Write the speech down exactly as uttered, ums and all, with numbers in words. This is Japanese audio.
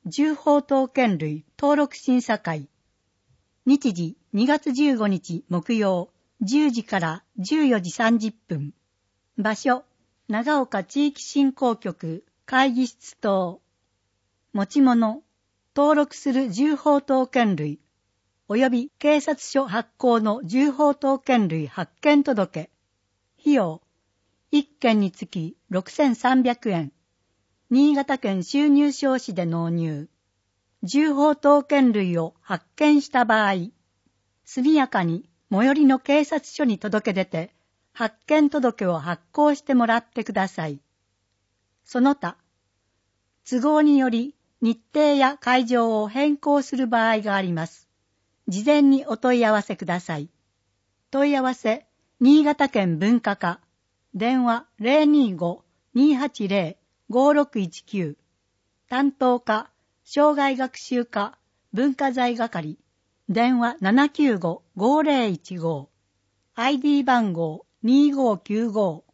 銃砲刀剣類登録審査会。日時にがつじゅうごにち木曜じゅうじからじゅうよじさんじゅっぷん。場所、長岡地域振興局会議室等。持ち物、登録する銃砲刀剣類、及び警察署発行の銃砲刀剣類発見届。費用、いっけんにつきろくせんさんびゃくえん。新潟県収入証紙で納入。銃砲刀剣類を発見した場合、速やかに最寄りの警察署に届け出て、発見届を発行してもらってください。その他、都合により日程や会場を変更する場合があります。事前にお問い合わせください。問い合わせ、新潟県文化課、電話 ゼロにご にーはちゼロ ごろくいちきゅう、担当課、障害学習課、文化財係、電話 ななきゅうご ごゼロいちご、アイディー 番号にーごーきゅうご